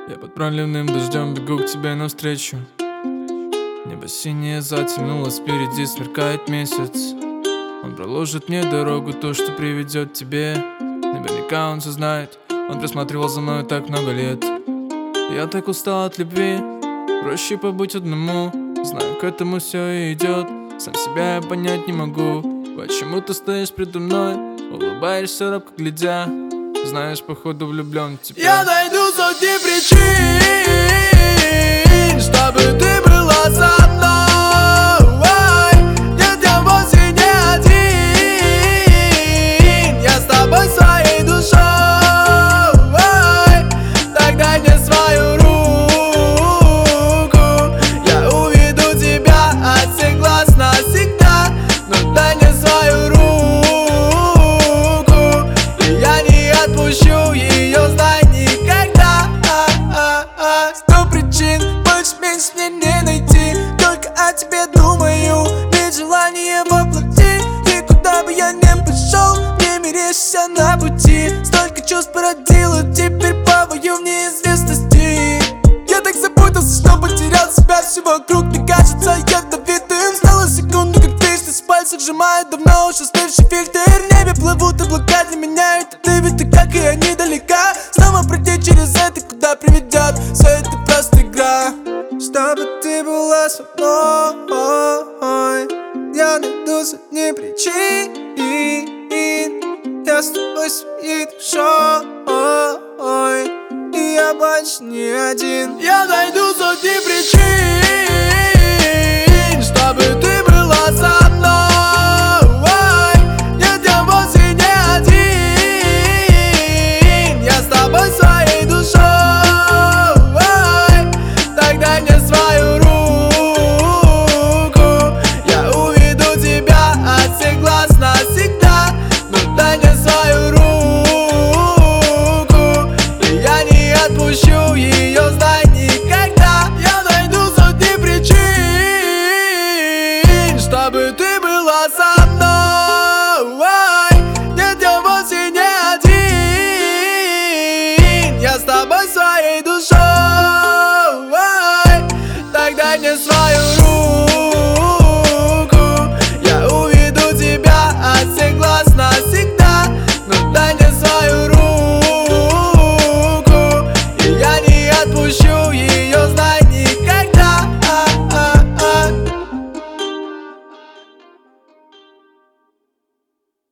Я под проливным дождем бегу к тебе навстречу. Небо синее затянулось, впереди сверкает месяц. Он проложит мне дорогу, то, что приведет к тебе. Наверняка он все знает, он присматривал за мной так много лет. Я так устал от любви, проще побыть одному. Знаю, к этому все и идет, сам себя я понять не могу. Почему ты стоишь предо мной, улыбаешься робко глядя? Знаешь, походу влюблен в тебя. Я найду сотни причин, чтобы ты была со мной. Нет, я вовсе не один, я с тобой своей душой. Так дай мне свою руку, я уведу тебя от всех глаз навсегда. Но дай мне свою руку, и я не отпущу ее, знай, никогда. 100 причин, больше меньше мне не найти. Только о тебе думаю, ведь желание воплоти. И куда бы я не пошел, мне мерещишься на пути. Столько чувств породила, теперь плаваю в неизвестности. Я так запутался, что потерял себя, все вокруг мне кажется ядовитым. Стала секунду, как вечность, в пальцах сжимает давно уж остывший фильтр. В небе плывут облака, для меня это ты, ведь ты как и они далека. Снова пройти через это, куда приведет, все это просто игра. Чтобы ты была со мной, я найду сотни причин. Я с тобой своей душой, и я больше не один. Я найду сотни причин, чтобы ты была со мной.